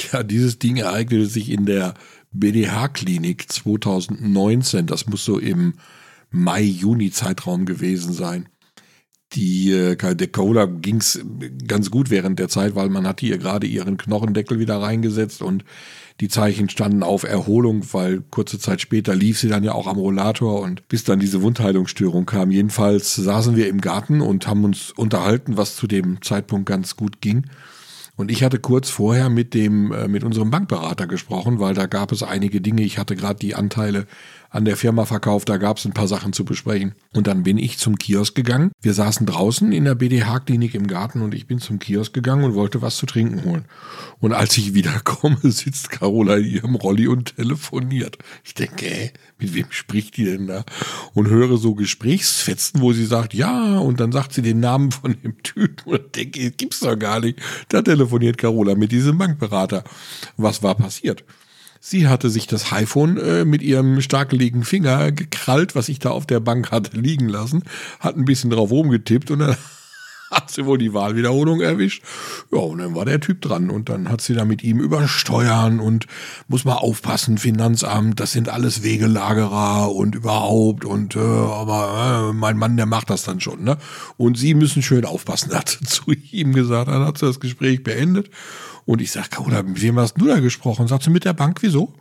Ja, dieses Ding ereignete sich in der BDH-Klinik 2019. Das muss so im Mai-Juni-Zeitraum gewesen sein. Der Carola ging's ganz gut während der Zeit, weil man hatte ihr gerade ihren Knochendeckel wieder reingesetzt und die Zeichen standen auf Erholung, weil kurze Zeit später lief sie dann ja auch am Rollator und bis dann diese Wundheilungsstörung kam. Jedenfalls saßen wir im Garten und haben uns unterhalten, was zu dem Zeitpunkt ganz gut ging. Und ich hatte kurz vorher mit unserem Bankberater gesprochen, weil da gab es einige Dinge. Ich hatte gerade die Anteile an der Firma verkauft, da gab es ein paar Sachen zu besprechen. Und dann bin ich zum Kiosk gegangen. Wir saßen draußen in der BDH-Klinik im Garten und ich bin zum Kiosk gegangen und wollte was zu trinken holen. Und als ich wiederkomme, sitzt Carola in ihrem Rolli und telefoniert. Ich denke, mit wem spricht die denn da? Und höre so Gesprächsfetzen, wo sie sagt, ja, und dann sagt sie den Namen von dem Typen. Und ich denke, gibt's doch gar nicht. Da telefoniert Carola mit diesem Bankberater. Was war passiert? Sie hatte sich das iPhone mit ihrem starkgelegenen Finger gekrallt, was ich da auf der Bank hatte liegen lassen, hat ein bisschen drauf rumgetippt und dann hat sie wohl die Wahlwiederholung erwischt. Ja, und dann war der Typ dran und dann hat sie da mit ihm über Steuern und muss mal aufpassen, Finanzamt, das sind alles Wegelagerer und überhaupt und aber mein Mann, der macht das dann schon, ne? Und Sie müssen schön aufpassen, hat sie zu ihm gesagt, dann hat sie das Gespräch beendet. Und ich sag, Carola, mit wem hast du da gesprochen? Sagt sie, mit der Bank, wieso?